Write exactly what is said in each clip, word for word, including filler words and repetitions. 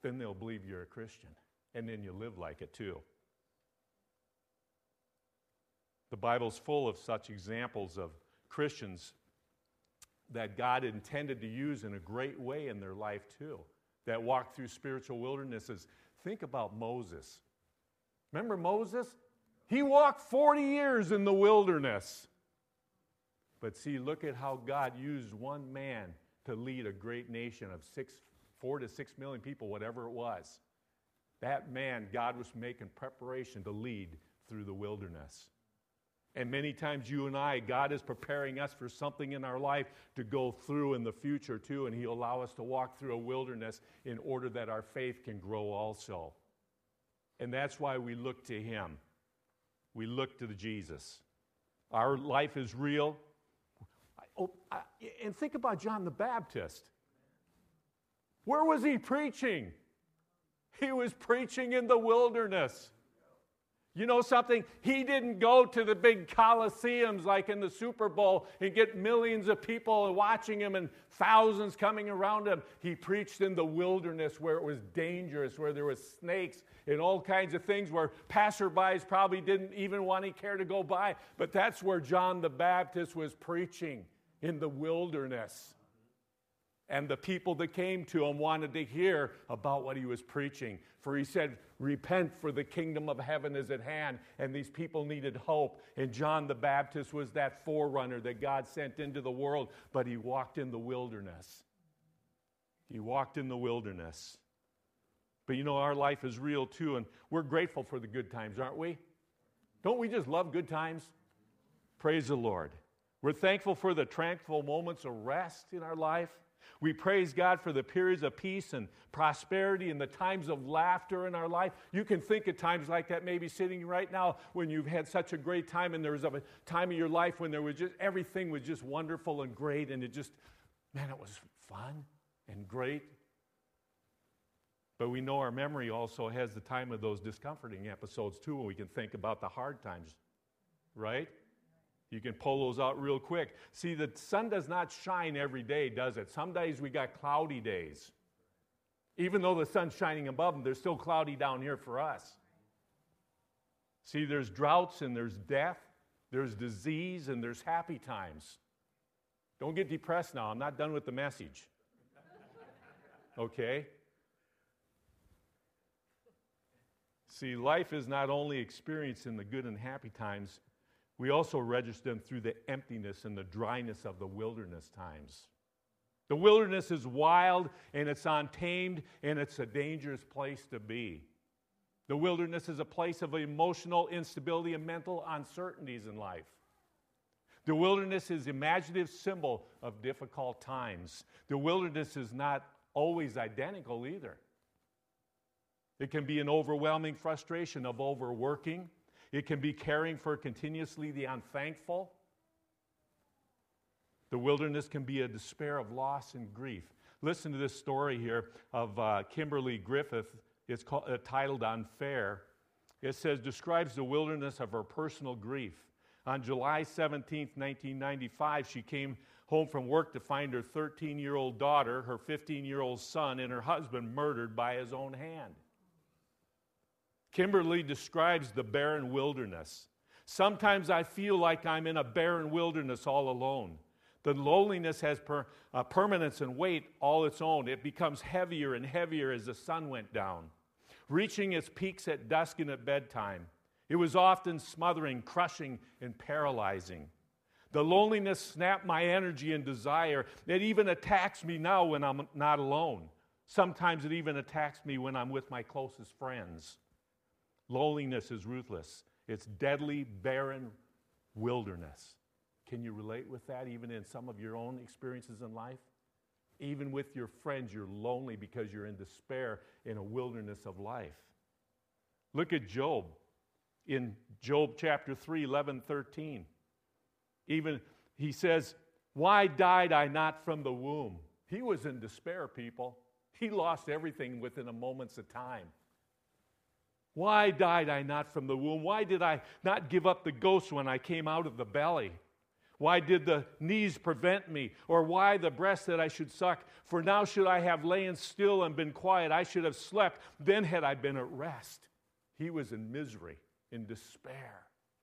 then they'll believe you're a Christian. And then you live like it too. The Bible's full of such examples of Christians that God intended to use in a great way in their life too, that walked through spiritual wildernesses. Think about Moses. Remember Moses? He walked forty years in the wilderness. But see, look at how God used one man to lead a great nation of six, four to six million people, whatever it was. That man, God was making preparation to lead through the wilderness. And many times you and I, God is preparing us for something in our life to go through in the future too, and He'll allow us to walk through a wilderness in order that our faith can grow also. And that's why we look to Him. We look to the Jesus. Our life is real. Oh, I, and think about John the Baptist. Where was he preaching? He was preaching in the wilderness. You know something? He didn't go to the big coliseums like in the Super Bowl and get millions of people watching him and thousands coming around him. He preached in the wilderness where it was dangerous, where there was snakes and all kinds of things, where passerbys probably didn't even want to care to go by. But that's where John the Baptist was preaching, in the wilderness. And the people that came to him wanted to hear about what he was preaching. For he said, repent, for the kingdom of heaven is at hand. And these people needed hope. And John the Baptist was that forerunner that God sent into the world. But he walked in the wilderness. He walked in the wilderness. But you know, our life is real too. And we're grateful for the good times, aren't we? Don't we just love good times? Praise the Lord. We're thankful for the tranquil moments of rest in our life. We praise God for the periods of peace and prosperity and the times of laughter in our life. You can think of times like that maybe sitting right now when you've had such a great time, and there was a time of your life when there was just everything was just wonderful and great, and it just, man, it was fun and great. But we know our memory also has the time of those discomforting episodes too, when we can think about the hard times, right? You can pull those out real quick. See, the sun does not shine every day, does it? Some days we got cloudy days. Even though the sun's shining above them, there's still cloudy down here for us. See, there's droughts and there's death, there's disease and there's happy times. Don't get depressed now. I'm not done with the message. Okay? See, life is not only experienced in the good and happy times, we also register them through the emptiness and the dryness of the wilderness times. The wilderness is wild and it's untamed and it's a dangerous place to be. The wilderness is a place of emotional instability and mental uncertainties in life. The wilderness is an imaginative symbol of difficult times. The wilderness is not always identical either. It can be an overwhelming frustration of overworking. It can be caring for continuously the unthankful. The wilderness can be a despair of loss and grief. Listen to this story here of uh, Kimberly Griffith. It's called, uh, titled Unfair. It says, describes the wilderness of her personal grief. On July seventeenth, nineteen ninety-five, she came home from work to find her thirteen-year-old daughter, her fifteen-year-old son, and her husband murdered by his own hand. Kimberly describes the barren wilderness. Sometimes I feel like I'm in a barren wilderness all alone. The loneliness has per, uh, permanence and weight all its own. It becomes heavier and heavier as the sun went down, reaching its peaks at dusk and at bedtime. It was often smothering, crushing, and paralyzing. The loneliness snapped my energy and desire. It even attacks me now when I'm not alone. Sometimes it even attacks me when I'm with my closest friends. Loneliness is ruthless. It's deadly, barren wilderness. Can you relate with that even in some of your own experiences in life? Even with your friends, you're lonely because you're in despair in a wilderness of life. Look at Job in Job chapter three, eleven, thirteen. Even he says, why died I not from the womb? He was in despair, people. He lost everything within a moment's of time. Why died I not from the womb? Why did I not give up the ghost when I came out of the belly? Why did the knees prevent me? Or why the breast that I should suck? For now should I have lain still and been quiet. I should have slept. Then had I been at rest. He was in misery, in despair.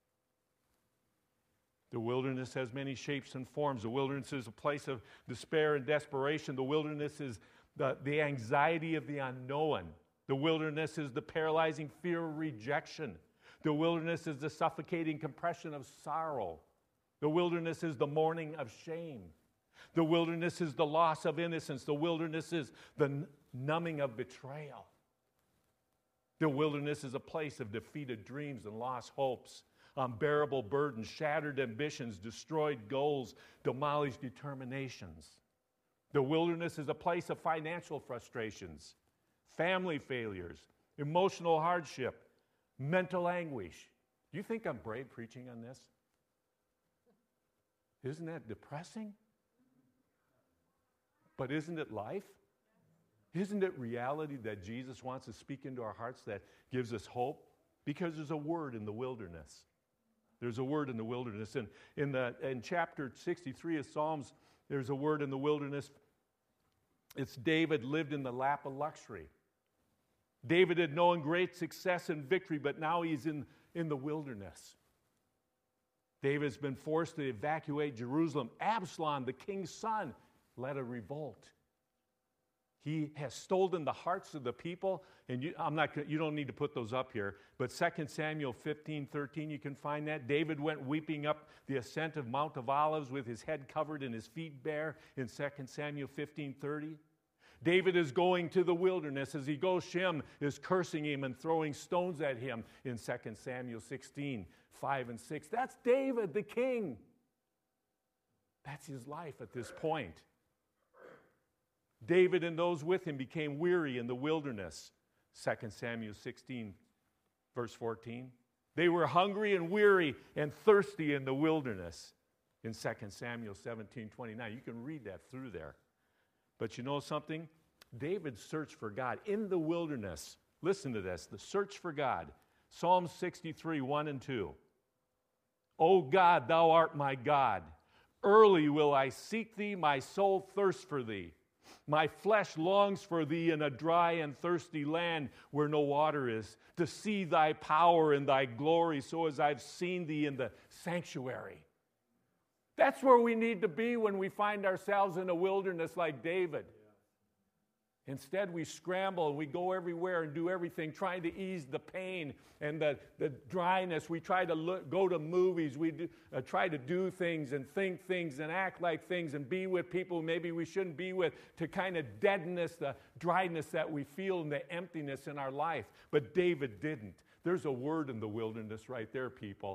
The wilderness has many shapes and forms. The wilderness is a place of despair and desperation. The wilderness is the, the anxiety of the unknown. The wilderness is the paralyzing fear of rejection. The wilderness is the suffocating compression of sorrow. The wilderness is the mourning of shame. The wilderness is the loss of innocence. The wilderness is the numbing of betrayal. The wilderness is a place of defeated dreams and lost hopes, unbearable burdens, shattered ambitions, destroyed goals, demolished determinations. The wilderness is a place of financial frustrations, family failures, emotional hardship, mental anguish. Do you think I'm brave preaching on this? Isn't that depressing? But isn't it life? Isn't it reality that Jesus wants to speak into our hearts that gives us hope? Because there's a word in the wilderness. There's a word in the wilderness. And in, the, in chapter sixty-three of Psalms, there's a word in the wilderness. It's David lived in the lap of luxury. David had known great success and victory, but now he's in, in the wilderness. David's been forced to evacuate Jerusalem. Absalom, the king's son, led a revolt. He has stolen the hearts of the people, and you, I'm not, you don't need to put those up here, but Second Samuel fifteen thirteen, you can find that. David went weeping up the ascent of Mount of Olives with his head covered and his feet bare in Second Samuel fifteen thirty. David is going to the wilderness. As he goes, Shem is cursing him and throwing stones at him in Second Samuel sixteen five and six. That's David, the king. That's his life at this point. David and those with him became weary in the wilderness. Second Samuel sixteen, verse fourteen. They were hungry and weary and thirsty in the wilderness. In Second Samuel seventeen twenty-nine. You can read that through there. But you know something? David searched for God in the wilderness. Listen to this, the search for God. Psalm sixty-three, one and two. O God, thou art my God. Early will I seek thee, my soul thirsts for thee. My flesh longs for thee in a dry and thirsty land where no water is, to see thy power and thy glory, so as I've seen thee in the sanctuary. That's where we need to be when we find ourselves in a wilderness like David. Instead, we scramble and we go everywhere and do everything, trying to ease the pain and the, the dryness. We try to look, go to movies. We do, uh, try to do things and think things and act like things and be with people maybe we shouldn't be with, to kind of deadness the dryness that we feel and the emptiness in our life. But David didn't. There's a word in the wilderness right there, people.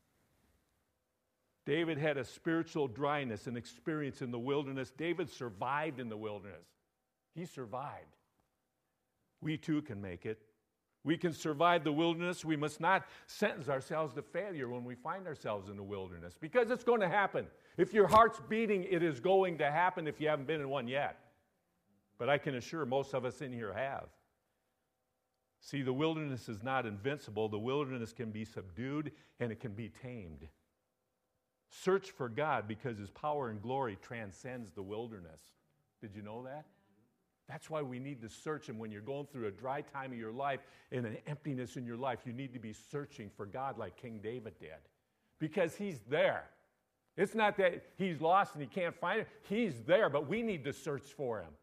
David had a spiritual dryness, an experience in the wilderness. David survived in the wilderness. He survived. We too can make it. We can survive the wilderness. We must not sentence ourselves to failure when we find ourselves in the wilderness, because it's going to happen. If your heart's beating, it is going to happen if you haven't been in one yet. But I can assure most of us in here have. See, the wilderness is not invincible. The wilderness can be subdued and it can be tamed. Search for God because his power and glory transcends the wilderness. Did you know that? That's why we need to search him when you're going through a dry time of your life and an emptiness in your life. You need to be searching for God like King David did, because he's there. It's not that he's lost and he can't find it. He's there, but we need to search for him.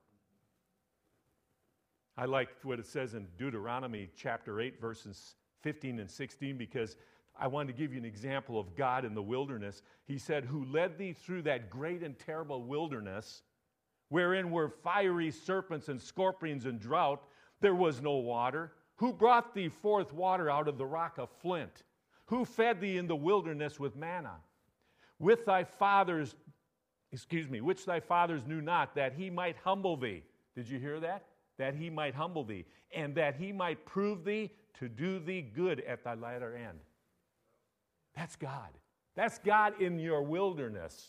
I like what it says in Deuteronomy chapter eight, verses fifteen and sixteen, because I wanted to give you an example of God in the wilderness. He said, who led thee through that great and terrible wilderness, wherein were fiery serpents and scorpions and drought, there was no water. Who brought thee forth water out of the rock of flint? Who fed thee in the wilderness with manna? With thy fathers, excuse me, which thy fathers knew not, that he might humble thee. Did you hear that? That he might humble thee, and that he might prove thee to do thee good at thy latter end. That's God. That's God in your wilderness.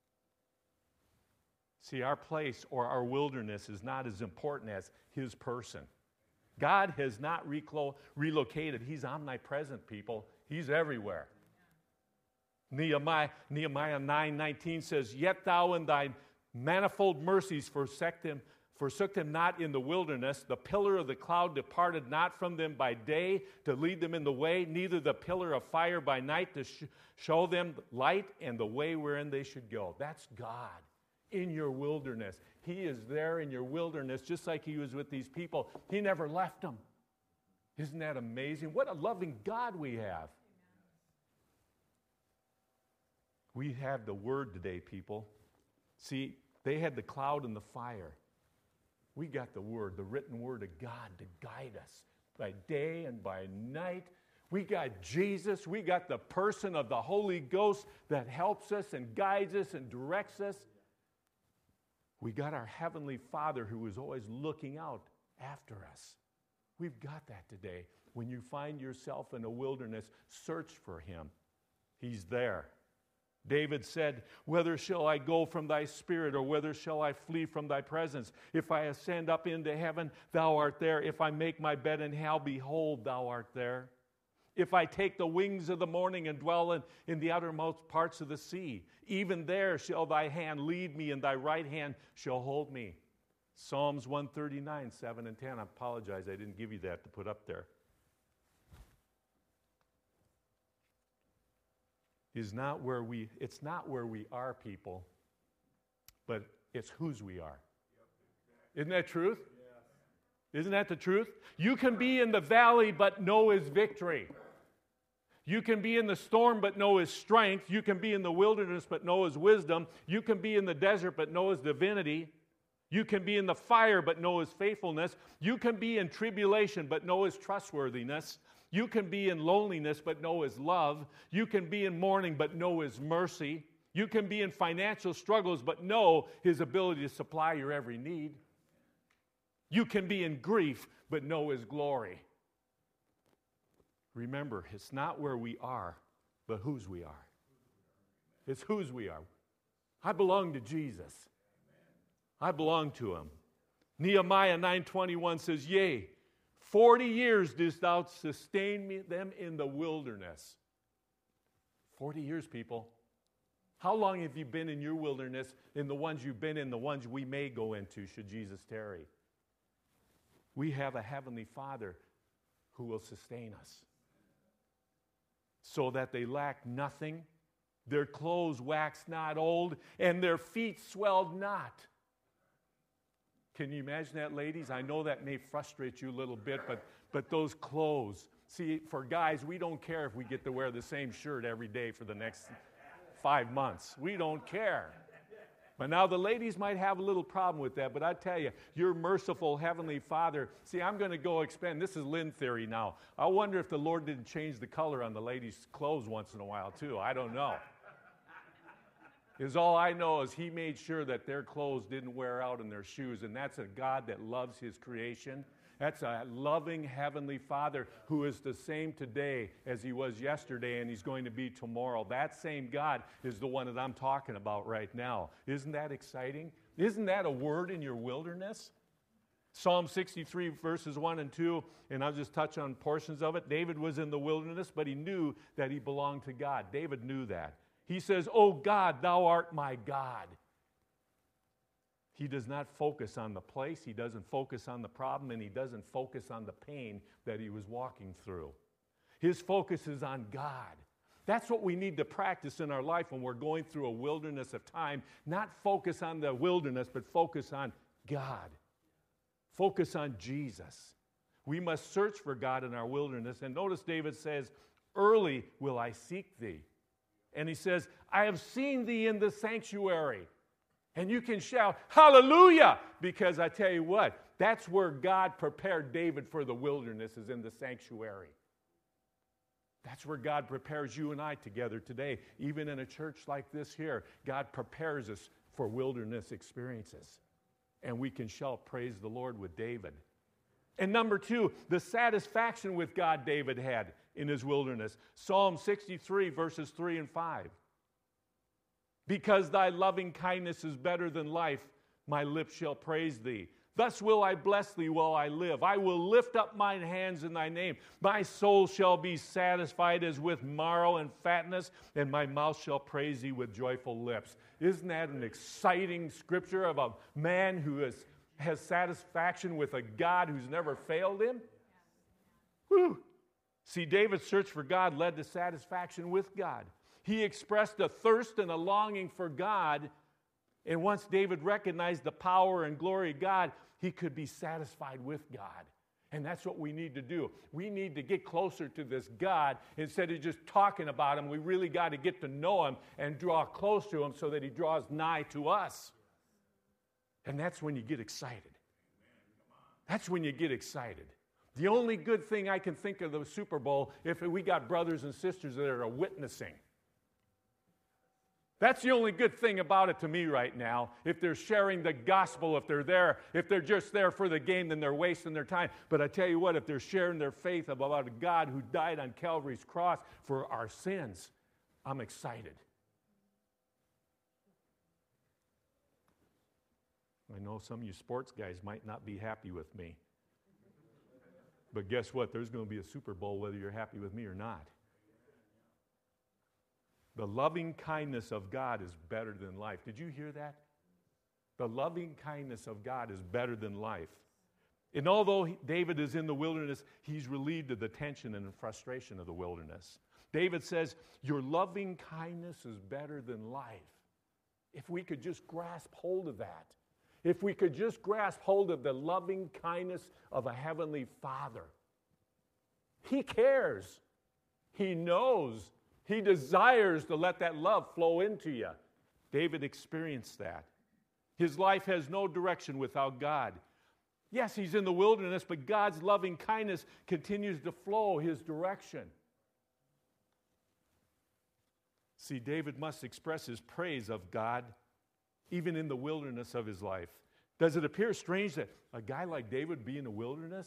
See, our place or our wilderness is not as important as his person. God has not reclo- relocated. He's omnipresent, people. He's everywhere. Nehemiah, Nehemiah nine nineteen says, Yet thou in thy manifold mercies forsook them, forsook them not in the wilderness. The pillar of the cloud departed not from them by day to lead them in the way, neither the pillar of fire by night to sh- show them light and the way wherein they should go. That's God in your wilderness. He is there in your wilderness just like he was with these people. He never left them. Isn't that amazing? What a loving God we have. We have the Word today, people. See, they had the cloud and the fire. We got the Word, the written Word of God to guide us by day and by night. We got Jesus. We got the person of the Holy Ghost that helps us and guides us and directs us. We got our Heavenly Father who is always looking out after us. We've got that today. When you find yourself in a wilderness, search for Him. He's there. David said, Whether shall I go from thy spirit, or whither shall I flee from thy presence? If I ascend up into heaven, thou art there. If I make my bed in hell, behold, thou art there. If I take the wings of the morning and dwell in, in the uttermost parts of the sea, even there shall thy hand lead me, and thy right hand shall hold me. Psalms one thirty-nine, seven and ten. I apologize, I didn't give you that to put up there. Is not where we, it's not where we are, people, but it's whose we are. Isn't that truth? Isn't that the truth? You can be in the valley, but know His victory. You can be in the storm, but know His strength. You can be in the wilderness, but know His wisdom. You can be in the desert, but know His divinity. You can be in the fire, but know His faithfulness. You can be in tribulation, but know His trustworthiness. You can be in loneliness, but know His love. You can be in mourning, but know His mercy. You can be in financial struggles, but know His ability to supply your every need. You can be in grief, but know His glory. Remember, it's not where we are, but whose we are. It's whose we are. I belong to Jesus. I belong to Him. Nehemiah nine twenty-one says, Yea, forty years didst thou sustain me, them in the wilderness. Forty years, people. How long have you been in your wilderness, in the ones you've been in, the ones we may go into, should Jesus tarry? We have a Heavenly Father who will sustain us, so that they lack nothing, their clothes wax not old, and their feet swelled not. Can you imagine that, ladies? I know that may frustrate you a little bit, but, but those clothes. See, for guys, we don't care if we get to wear the same shirt every day for the next five months. We don't care. But now the ladies might have a little problem with that, but I tell you, your merciful Heavenly Father, see, I'm going to go expand. This is Lynn theory now. I wonder if the Lord didn't change the color on the ladies' clothes once in a while, too. I don't know. Is all I know is He made sure that their clothes didn't wear out in their shoes, and that's a God that loves His creation. That's a loving Heavenly Father who is the same today as He was yesterday, and He's going to be tomorrow. That same God is the one that I'm talking about right now. Isn't that exciting? Isn't that a word in your wilderness? Psalm sixty-three, verses one and two, and I'll just touch on portions of it. David was in the wilderness, but he knew that he belonged to God. David knew that. He says, "O God, thou art my God." He does not focus on the place, he doesn't focus on the problem, and he doesn't focus on the pain that he was walking through. His focus is on God. That's what we need to practice in our life when we're going through a wilderness of time. Not focus on the wilderness, but focus on God. Focus on Jesus. We must search for God in our wilderness. And notice David says, "Early will I seek thee." And he says, "I have seen thee in the sanctuary." And you can shout, "Hallelujah!" Because I tell you what, that's where God prepared David for the wilderness, is in the sanctuary. That's where God prepares you and I together today. Even in a church like this here, God prepares us for wilderness experiences. And we can shout, "Praise the Lord," with David. And number two, the satisfaction with God David had in his wilderness. Psalm sixty-three, verses three and five. "Because thy loving kindness is better than life, my lips shall praise thee. Thus will I bless thee while I live. I will lift up mine hands in thy name. My soul shall be satisfied as with marrow and fatness, and my mouth shall praise thee with joyful lips. Isn't that an exciting scripture of a man who has, has satisfaction with a God who's never failed him? Whew. See, David's search for God led to satisfaction with God. He expressed a thirst and a longing for God, and once David recognized the power and glory of God, he could be satisfied with God. And that's what we need to do. We need to get closer to this God instead of just talking about him. We really got to get to know him and draw close to him so that he draws nigh to us. And that's when you get excited. That's when you get excited. The only good thing I can think of the Super Bowl, if we got brothers and sisters that are witnessing. That's the only good thing about it to me right now. If they're sharing the gospel, if they're there, if they're just there for the game, then they're wasting their time. But I tell you what, if they're sharing their faith about a God who died on Calvary's cross for our sins, I'm excited. I know some of you sports guys might not be happy with me. But guess what? There's going to be a Super Bowl whether you're happy with me or not. The loving kindness of God is better than life. Did you hear that? The loving kindness of God is better than life. And although he, David is in the wilderness, he's relieved of the tension and the frustration of the wilderness. David says, your loving kindness is better than life. If we could just grasp hold of that. If we could just grasp hold of the loving kindness of a heavenly Father. He cares. He knows. He desires to let that love flow into you. David experienced that. His life has no direction without God. Yes, he's in the wilderness, but God's loving kindness continues to flow his direction. See, David must express his praise of God even in the wilderness of his life. Does it appear strange that a guy like David would be in the wilderness?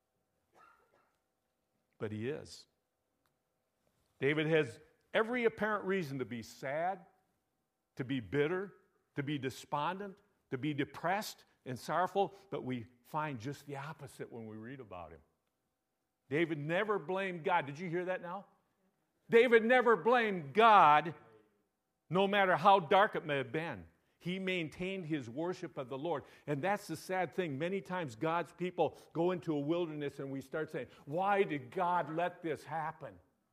But he is. David has every apparent reason to be sad, to be bitter, to be despondent, to be depressed and sorrowful, but we find just the opposite when we read about him. David never blamed God. Did you hear that now? David never blamed God, no matter how dark it may have been. He maintained his worship of the Lord. And that's the sad thing. Many times God's people go into a wilderness and we start saying, why did God let this happen?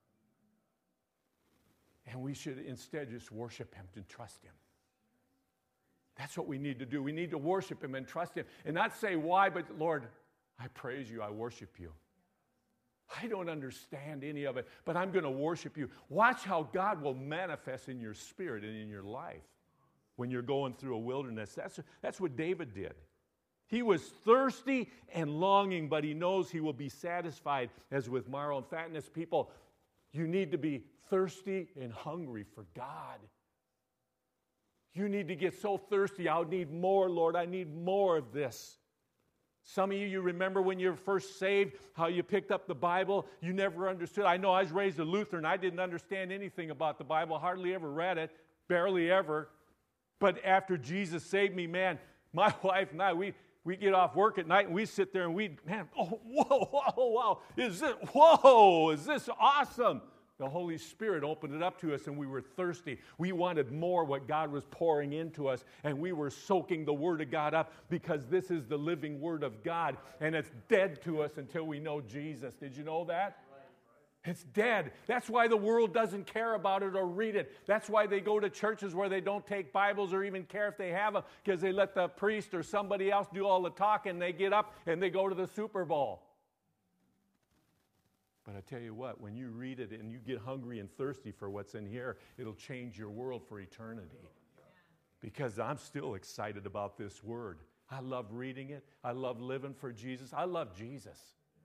And we should instead just worship him and trust him. That's what we need to do. We need to worship him and trust him. And not say why, but Lord, I praise you, I worship you. I don't understand any of it, but I'm going to worship you. Watch how God will manifest in your spirit and in your life when you're going through a wilderness. That's, that's what David did. He was thirsty and longing, but he knows he will be satisfied as with marrow and fatness. People, you need to be thirsty and hungry for God. You need to get so thirsty. I need more, Lord. I need more of this. Some of you, you remember when you were first saved, how you picked up the Bible. You never understood. I know I was raised a Lutheran. I didn't understand anything about the Bible. Hardly ever read it. Barely ever. But after Jesus saved me, man, my wife and I, we, we get off work at night and we sit there and we, man, oh, whoa, whoa, wow. Is this, whoa, is this awesome? The Holy Spirit opened it up to us and we were thirsty. We wanted more what God was pouring into us, and we were soaking the Word of God up because this is the living Word of God, and it's dead to us until we know Jesus. Did you know that? It's dead. That's why the world doesn't care about it or read it. That's why they go to churches where they don't take Bibles or even care if they have them, because they let the priest or somebody else do all the talking, and they get up and they go to the Super Bowl. But I tell you what, when you read it and you get hungry and thirsty for what's in here, it'll change your world for eternity. Because I'm still excited about this Word. I love reading it. I love living for Jesus. I love Jesus.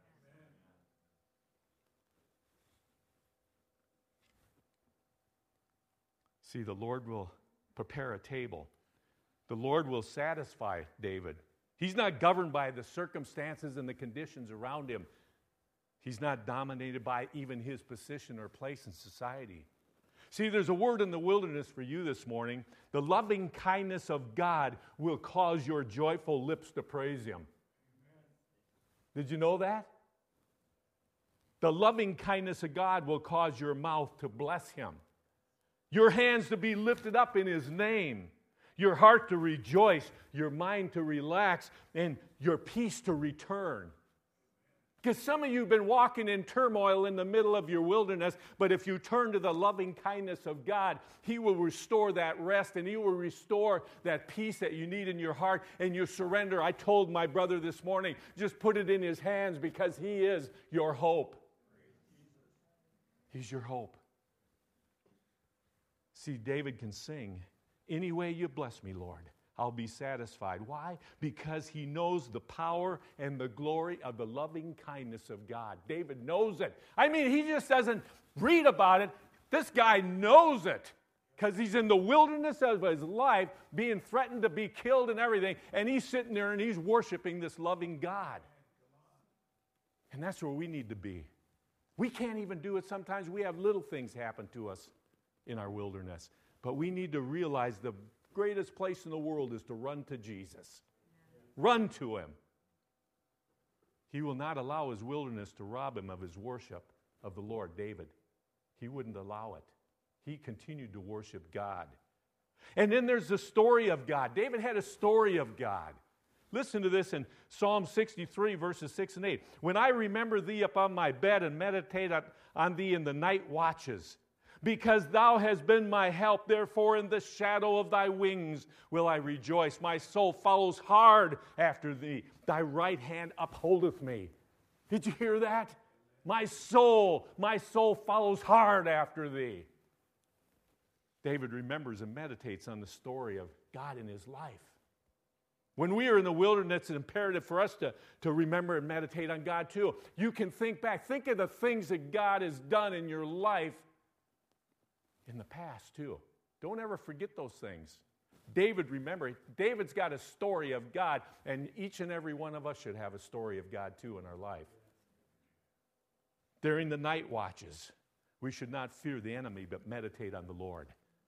See, the Lord will prepare a table. The Lord will satisfy David. He's not governed by the circumstances and the conditions around him. He's not dominated by even his position or place in society. See, there's a word in the wilderness for you this morning. The loving kindness of God will cause your joyful lips to praise Him. Did you know that? The loving kindness of God will cause your mouth to bless Him, your hands to be lifted up in His name, your heart to rejoice, your mind to relax, and your peace to return. Because some of you have been walking in turmoil in the middle of your wilderness, but if you turn to the loving kindness of God, He will restore that rest and He will restore that peace that you need in your heart, and you surrender. I told my brother this morning, just put it in His hands because He is your hope. He's your hope. See, David can sing, "Any way you bless me, Lord, I'll be satisfied." Why? Because he knows the power and the glory of the loving kindness of God. David knows it. I mean, he just doesn't read about it. This guy knows it because he's in the wilderness of his life, being threatened to be killed and everything, and he's sitting there and he's worshiping this loving God. And that's where we need to be. We can't even do it sometimes. We have little things happen to us in our wilderness. But we need to realize the greatest place in the world is to run to Jesus. Run to Him. He will not allow his wilderness to rob him of his worship of the Lord. David, he wouldn't allow it. He continued to worship God. And then there's the story of God. David had a story of God. Listen to this in Psalm sixty-three, verses six and eight. "When I remember Thee upon my bed and meditate on Thee in the night watches, because Thou hast been my help, therefore in the shadow of Thy wings will I rejoice. My soul follows hard after Thee. Thy right hand upholdeth me." Did you hear that? My soul, my soul follows hard after Thee. David remembers and meditates on the story of God in his life. When we are in the wilderness, it's imperative for us to, to remember and meditate on God too. You can think back. Think of the things that God has done in your life in the past too. Don't ever forget those things. David, remember, David's got a story of God, and each and every one of us should have a story of God too in our life. During the night watches, we should not fear the enemy, but meditate on the Lord.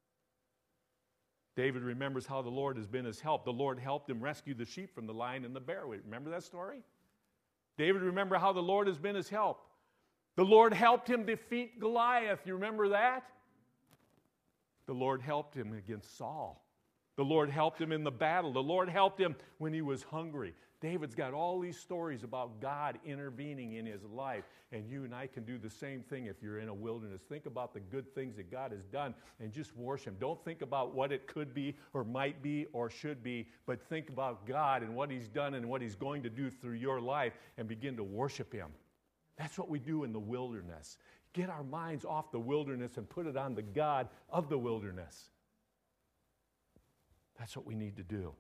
David remembers how the Lord has been his help. The Lord helped him rescue the sheep from the lion and the bear. Remember that story? David remember how the Lord has been his help. The Lord helped him defeat Goliath. You remember that? The Lord helped him against Saul. The Lord helped him in the battle. The Lord helped him when he was hungry. David's got all these stories about God intervening in his life, and you and I can do the same thing if you're in a wilderness. Think about the good things that God has done and just worship Him. Don't think about what it could be or might be or should be, but think about God and what He's done and what He's going to do through your life and begin to worship Him. That's what we do in the wilderness. Get our minds off the wilderness and put it on the God of the wilderness. That's what we need to do.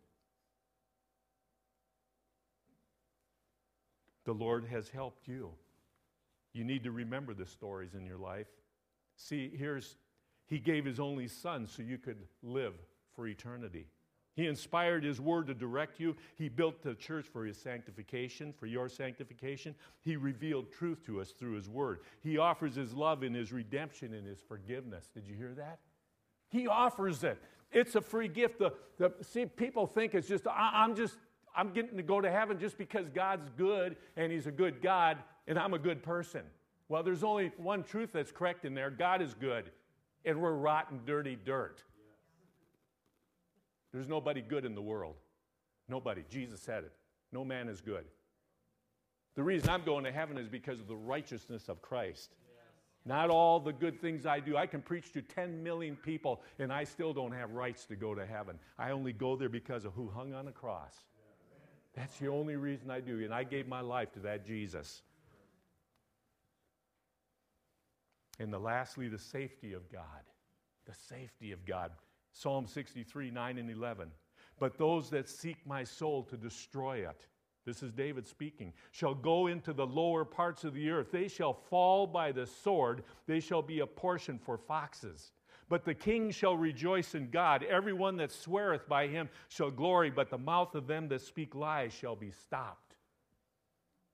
The Lord has helped you. You need to remember the stories in your life. See, here's, He gave His only Son so you could live for eternity. He inspired His Word to direct you. He built the church for His sanctification, for your sanctification. He revealed truth to us through His Word. He offers His love in His redemption and His forgiveness. Did you hear that? He offers it. It's a free gift. The, the, see, people think it's just, I, I'm just, I'm getting to go to heaven just because God's good and He's a good God and I'm a good person. Well, there's only one truth that's correct in there. God is good and we're rotten, dirty dirt. There's nobody good in the world. Nobody. Jesus said it. No man is good. The reason I'm going to heaven is because of the righteousness of Christ. Not all the good things I do. I can preach to ten million people and I still don't have rights to go to heaven. I only go there because of who hung on the cross. That's the only reason I do. And I gave my life to that Jesus. And the lastly, the safety of God. The safety of God. Psalm sixty-three, nine and eleven. But those that seek my soul to destroy it, this is David speaking, shall go into the lower parts of the earth. They shall fall by the sword. They shall be a portion for foxes. But the king shall rejoice in God. Everyone that sweareth by Him shall glory, but the mouth of them that speak lies shall be stopped.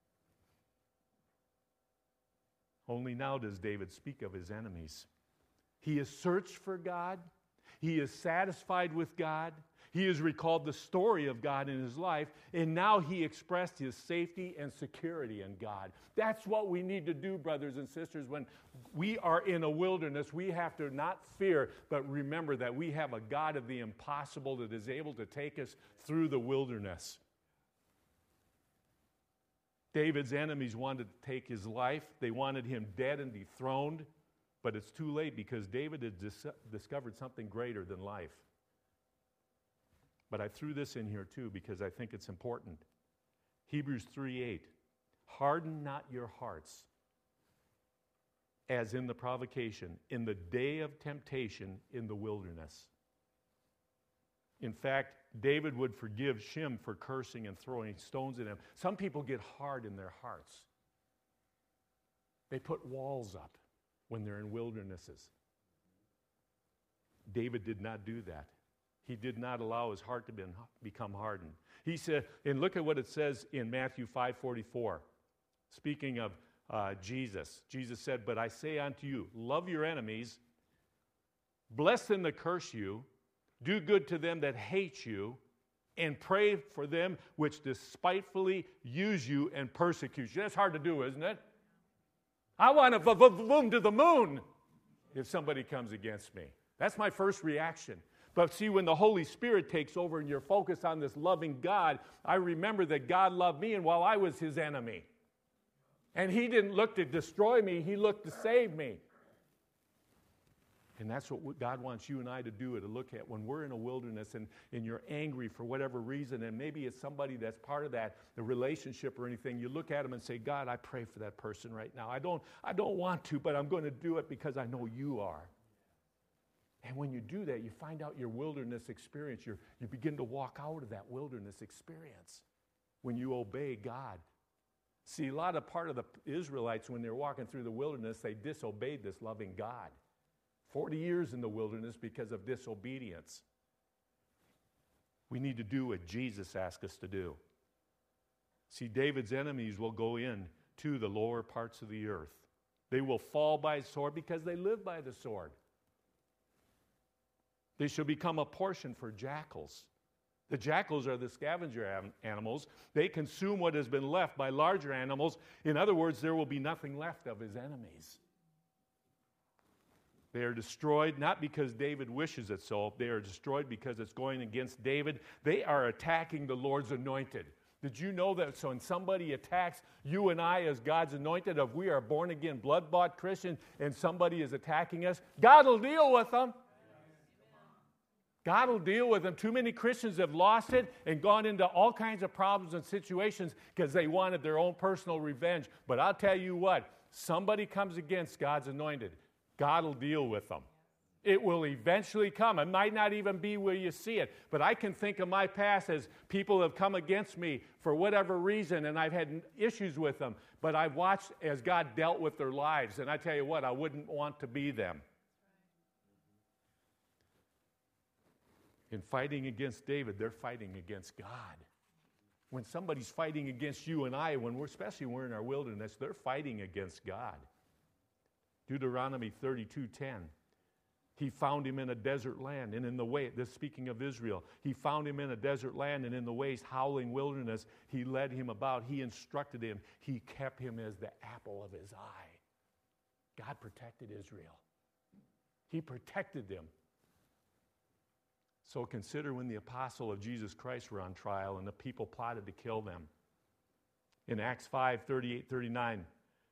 Only now does David speak of his enemies. He has searched for God. He is satisfied with God. He has recalled the story of God in his life, and now he expressed his safety and security in God. That's what we need to do, brothers and sisters. When we are in a wilderness, we have to not fear, but remember that we have a God of the impossible that is able to take us through the wilderness. David's enemies wanted to take his life. They wanted him dead and dethroned, but it's too late because David had dis- discovered something greater than life. But I threw this in here too because I think it's important. Hebrews three eight, harden not your hearts as in the provocation, in the day of temptation in the wilderness. In fact, David would forgive Shim for cursing and throwing stones at him. Some people get hard in their hearts. They put walls up when they're in wildernesses. David did not do that. He did not allow his heart to be, become hardened. He said, and look at what it says in Matthew five forty-four. Speaking of uh, Jesus, Jesus said, but I say unto you, love your enemies, bless them that curse you, do good to them that hate you, and pray for them which despitefully use you and persecute you. That's hard to do, isn't it? I want to boom to the moon if somebody comes against me. That's my first reaction. But see, when the Holy Spirit takes over and you're focused on this loving God, I remember that God loved me and while I was his enemy. And he didn't look to destroy me, he looked to save me. And that's what God wants you and I to do, to look at when we're in a wilderness and, and you're angry for whatever reason, and maybe it's somebody that's part of that, the relationship or anything, you look at them and say, God, I pray for that person right now. I don't, I don't want to, but I'm going to do it because I know you are. And when you do that, you find out your wilderness experience. You're, you begin to walk out of that wilderness experience when you obey God. See, a lot of part of the Israelites, when they're walking through the wilderness, they disobeyed this loving God. forty years in the wilderness because of disobedience. We need to do what Jesus asked us to do. See, David's enemies will go in to the lower parts of the earth. They will fall by sword because they live by the sword. They shall become a portion for jackals. The jackals are the scavenger animals. They consume what has been left by larger animals. In other words, there will be nothing left of his enemies. They are destroyed not because David wishes it so. They are destroyed because it's going against David. They are attacking the Lord's anointed. Did you know that? So when somebody attacks you and I as God's anointed, if we are born again, blood-bought Christian, and somebody is attacking us, God will deal with them. God will deal with them. Too many Christians have lost it and gone into all kinds of problems and situations because they wanted their own personal revenge. But I'll tell you what, somebody comes against God's anointed, God will deal with them. It will eventually come. It might not even be where you see it. But I can think of my past as people have come against me for whatever reason, and I've had issues with them. But I've watched as God dealt with their lives. And I tell you what, I wouldn't want to be them. In fighting against David, they're fighting against God. When somebody's fighting against you and I, when we're, especially when we're in our wilderness, they're fighting against God. Deuteronomy thirty-two ten. He found him in a desert land, and in the way, this speaking of Israel, he found him in a desert land, and in the ways, howling wilderness, he led him about. He instructed him. He kept him as the apple of his eye. God protected Israel. He protected them. So consider when the apostle of Jesus Christ were on trial and the people plotted to kill them. In Acts five thirty-eight thirty-nine,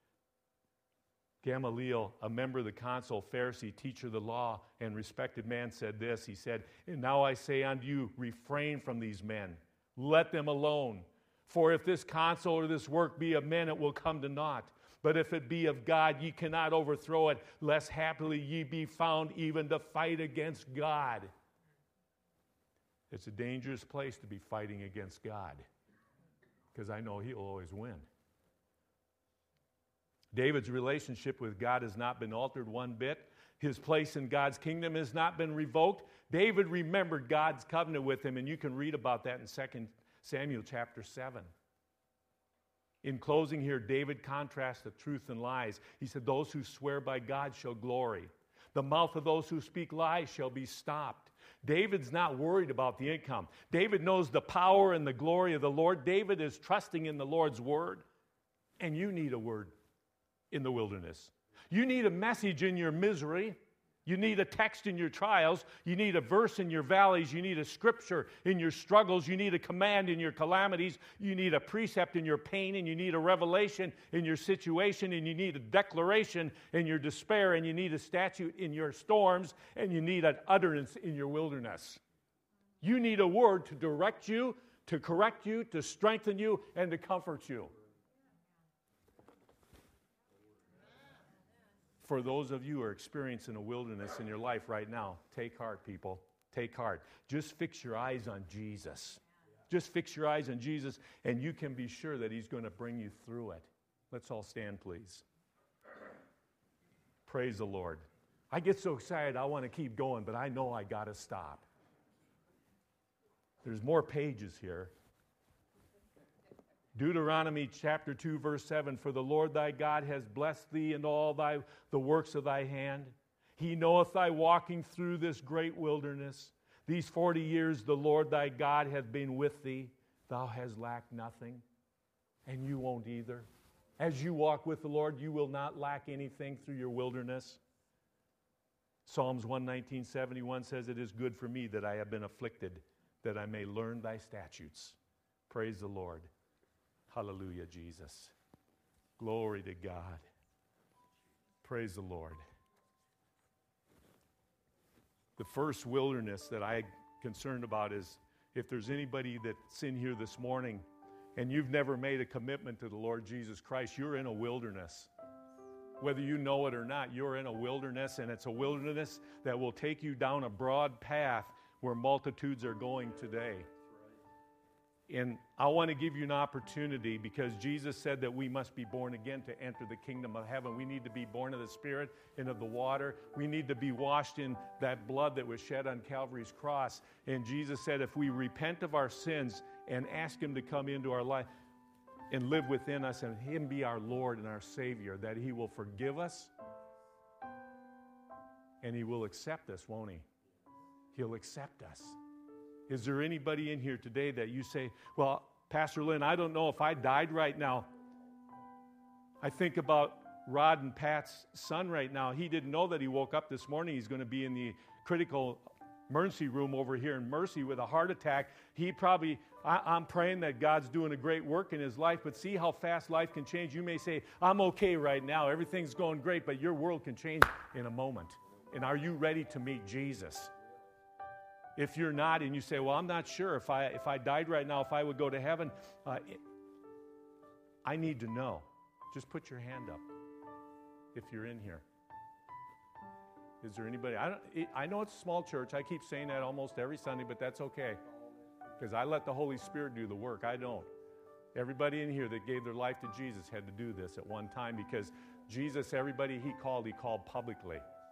Gamaliel, a member of the council, Pharisee, teacher of the law, and respected man, said this. He said, and now I say unto you, refrain from these men. Let them alone. For if this counsel or this work be of men, it will come to naught. But if it be of God, ye cannot overthrow it, lest happily ye be found even to fight against God. It's a dangerous place to be fighting against God, because I know he'll always win. David's relationship with God has not been altered one bit. His place in God's kingdom has not been revoked. David remembered God's covenant with him, and you can read about that in Second Samuel chapter seven. In closing here, David contrasts the truth and lies. He said, those who swear by God shall glory. The mouth of those who speak lies shall be stopped. David's not worried about the income. David knows the power and the glory of the Lord. David is trusting in the Lord's word. And you need a word in the wilderness. You need a message in your misery. You need a text in your trials. You need a verse in your valleys. You need a scripture in your struggles. You need a command in your calamities. You need a precept in your pain, and you need a revelation in your situation, and you need a declaration in your despair, and you need a statute in your storms, and you need an utterance in your wilderness. You need a word to direct you, to correct you, to strengthen you, and to comfort you. For those of you who are experiencing a wilderness in your life right now, take heart, people. Take heart. Just fix your eyes on Jesus. Just fix your eyes on Jesus, and you can be sure that he's going to bring you through it. Let's all stand, please. Praise the Lord. I get so excited, I want to keep going, but I know I got to stop. There's more pages here. Deuteronomy chapter two, verse seven, for the Lord thy God has blessed thee in all thy the works of thy hand. He knoweth thy walking through this great wilderness. These forty years the Lord thy God hath been with thee. Thou hast lacked nothing, and you won't either. As you walk with the Lord, you will not lack anything through your wilderness. Psalms one nineteen, seventy-one says, it is good for me that I have been afflicted, that I may learn thy statutes. Praise the Lord. Hallelujah, Jesus. Glory to God. Praise the Lord. The first wilderness that I'm concerned about is if there's anybody that's in here this morning and you've never made a commitment to the Lord Jesus Christ, you're in a wilderness. Whether you know it or not, you're in a wilderness, and it's a wilderness that will take you down a broad path where multitudes are going today. And I want to give you an opportunity, because Jesus said that we must be born again to enter the kingdom of heaven. We need to be born of the Spirit and of the water. We need to be washed in that blood that was shed on Calvary's cross. And Jesus said if we repent of our sins and ask him to come into our life and live within us, and him be our Lord and our Savior, that he will forgive us and he will accept us, won't he? He'll accept us. Is there anybody in here today that you say, well, Pastor Lynn, I don't know if I died right now. I think about Rod and Pat's son right now. He didn't know that he woke up this morning. He's going to be in the critical emergency room over here in Mercy with a heart attack. He probably, I, I'm praying that God's doing a great work in his life, but see how fast life can change. You may say, I'm okay right now. Everything's going great, but your world can change in a moment. And are you ready to meet Jesus? If you're not, and you say, well, I'm not sure if I if I died right now, if I would go to heaven, uh, it, I need to know. Just put your hand up if you're in here. Is there anybody? I, don't, it, I know it's a small church. I keep saying that almost every Sunday, but that's okay, because I let the Holy Spirit do the work. I don't. Everybody in here that gave their life to Jesus had to do this at one time, because Jesus, everybody he called, he called publicly.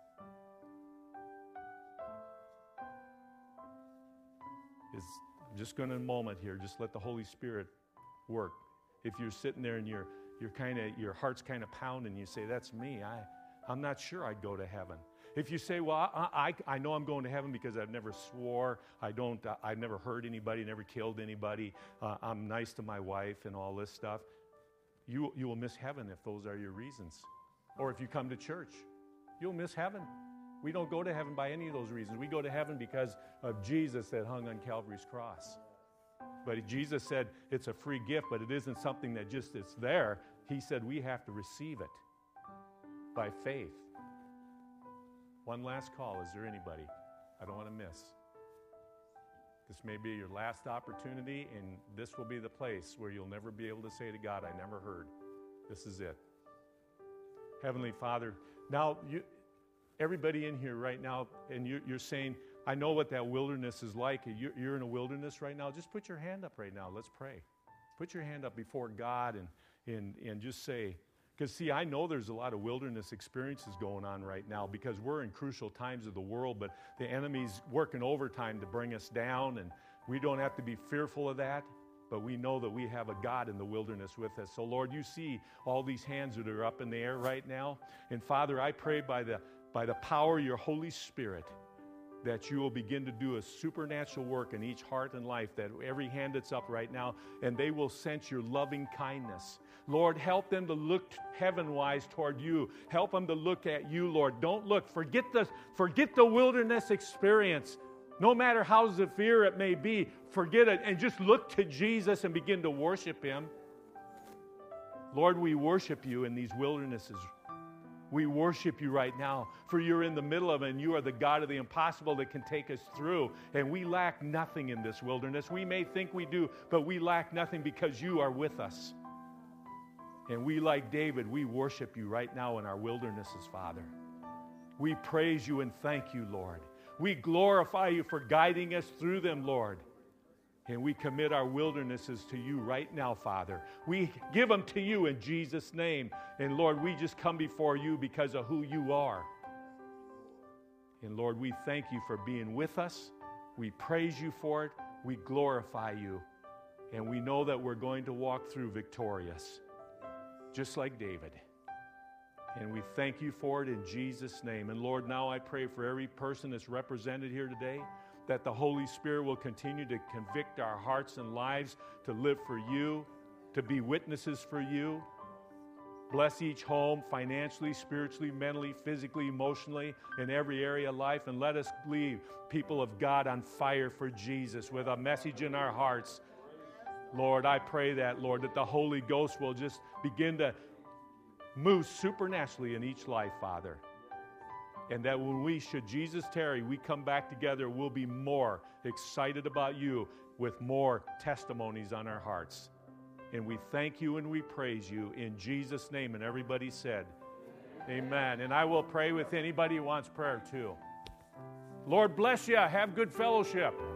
Is just going to, in a moment here, just let the Holy Spirit work. If you're sitting there and you're you're kind of your heart's kind of pounding, you say, that's me. I I'm not sure I'd go to heaven. If you say, well, I I, I know I'm going to heaven because I've never swore, I don't, I've never hurt anybody, never killed anybody, uh, I'm nice to my wife and all this stuff, you you will miss heaven if those are your reasons. Or if you come to church, you'll miss heaven. We don't go to heaven by any of those reasons. We go to heaven because of Jesus that hung on Calvary's cross. But Jesus said it's a free gift, but it isn't something that just is there. He said we have to receive it by faith. One last call. Is there anybody? I don't want to miss. This may be your last opportunity, and this will be the place where you'll never be able to say to God, I never heard. This is it. Heavenly Father, now you... Everybody in here right now, and you're, you're saying, I know what that wilderness is like. You're, you're in a wilderness right now. Just put your hand up right now. Let's pray. Put your hand up before God and, and, and just say, because see, I know there's a lot of wilderness experiences going on right now, because we're in crucial times of the world, but the enemy's working overtime to bring us down, and we don't have to be fearful of that. But we know that we have a God in the wilderness with us. So, Lord, you see all these hands that are up in the air right now. And, Father, I pray by the by the power of your Holy Spirit, that you will begin to do a supernatural work in each heart and life, that every hand that's up right now, and they will sense your loving kindness. Lord, help them to look heaven-wise toward you. Help them to look at you, Lord. Don't look. Forget the, forget the wilderness experience. No matter how severe it may be, forget it and just look to Jesus and begin to worship Him. Lord, we worship you in these wildernesses. We worship you right now, for you're in the middle of it, and you are the God of the impossible that can take us through. And we lack nothing in this wilderness. We may think we do, but we lack nothing because you are with us. And we, like David, we worship you right now in our wildernesses, Father. We praise you and thank you, Lord. We glorify you for guiding us through them, Lord. And we commit our wildernesses to you right now, Father. We give them to you in Jesus' name. And Lord, we just come before you because of who you are. And Lord, we thank you for being with us. We praise you for it. We glorify you. And we know that we're going to walk through victorious, just like David. And we thank you for it in Jesus' name. And Lord, now I pray for every person that's represented here today, that the Holy Spirit will continue to convict our hearts and lives to live for you, to be witnesses for you. Bless each home financially, spiritually, mentally, physically, emotionally, in every area of life. And let us leave people of God on fire for Jesus with a message in our hearts. Lord, I pray that, Lord, that the Holy Ghost will just begin to move supernaturally in each life, Father. And that when we, should Jesus tarry, we come back together, we'll be more excited about you with more testimonies on our hearts. And we thank you and we praise you in Jesus' name. And everybody said, amen. Amen. And I will pray with anybody who wants prayer too. Lord bless you. Have good fellowship.